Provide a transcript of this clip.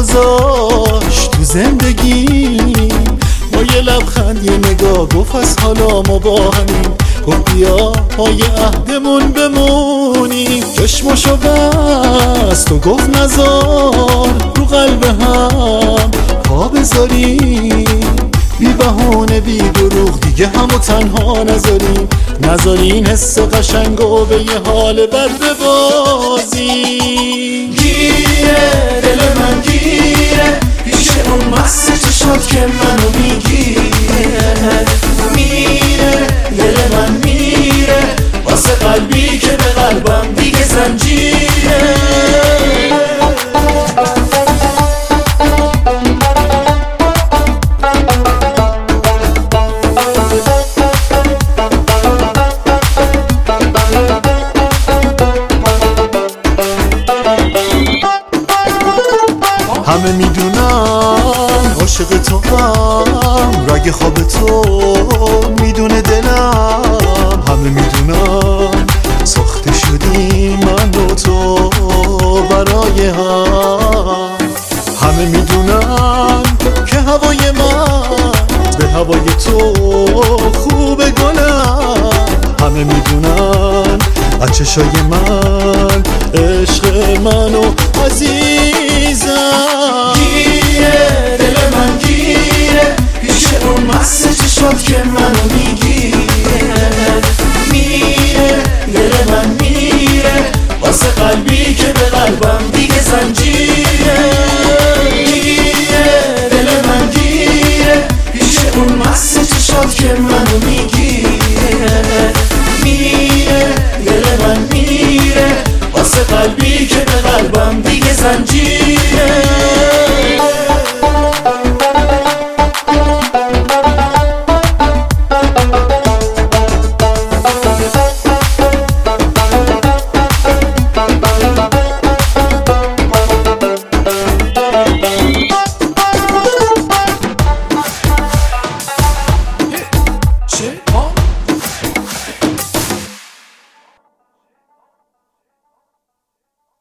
گذاشت تو زندگی، با یه لبخند یه نگاه گفت از حالا ما با همیم. گفت بیا پای عهدمون بمونیم. چشمشو بست و گفت نذار رو قلب هم پا بذاریم، بی بهونه بی دروغ دیگه همو تنها نذاریم. نذارین حس قشنگو به یه حال بد ببازیم. گیره دل من گیره پیش اون مست چشات که منو میگیره. میره دل من میره واسه قلبی که به قلبم دیگه زنجیره. همه میدونم عاشق تو هم، رگ خواب تو میدونه دلم. همه میدونم ساخته شدیم من و تو برای هم. همه میدونن که هوای من به هوای تو خوبه گلم. همه میدونن از چشای من عشق منو عزیزم. گیره دل من گیره پیش اون مست چشات که منو میگیره. میره دل من میره واسه قلبی که به قلبم دیگه زنجیره. گیره دل من گیره پیش اون مست چشات که منو میگیره. میره دل من میره واسه قلبی که به قلبم